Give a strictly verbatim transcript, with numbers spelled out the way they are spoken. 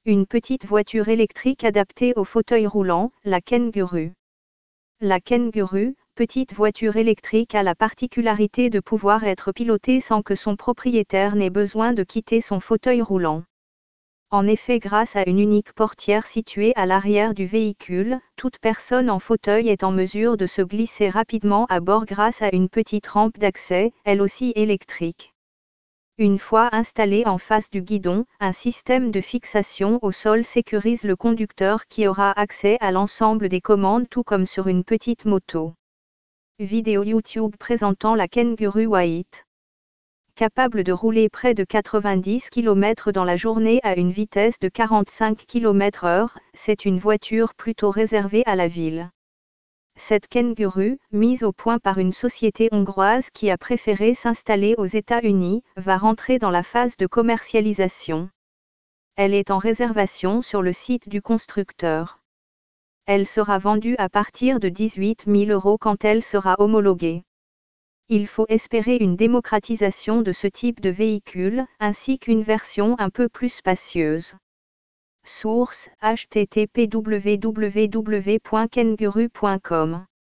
Une petite voiture électrique adaptée au fauteuil roulant, la Kenguru. La Kenguru, petite voiture électrique a la particularité de pouvoir être pilotée sans que son propriétaire n'ait besoin de quitter son fauteuil roulant. En effet, grâce à une unique portière située à l'arrière du véhicule, toute personne en fauteuil est en mesure de se glisser rapidement à bord grâce à une petite rampe d'accès, elle aussi électrique. Une fois installé en face du guidon, un système de fixation au sol sécurise le conducteur qui aura accès à l'ensemble des commandes tout comme sur une petite moto. Vidéo YouTube présentant la Kenguru White. Capable de rouler près de quatre-vingt-dix kilomètres dans la journée à une vitesse de quarante-cinq kilomètres heure, c'est une voiture plutôt réservée à la ville. Cette Kenguru, mise au point par une société hongroise qui a préféré s'installer aux États-Unis, va rentrer dans la phase de commercialisation. Elle est en réservation sur le site du constructeur. Elle sera vendue à partir de dix-huit mille euros quand elle sera homologuée. Il faut espérer une démocratisation de ce type de véhicule, ainsi qu'une version un peu plus spacieuse. Source: h t t p w w w point kenguru point com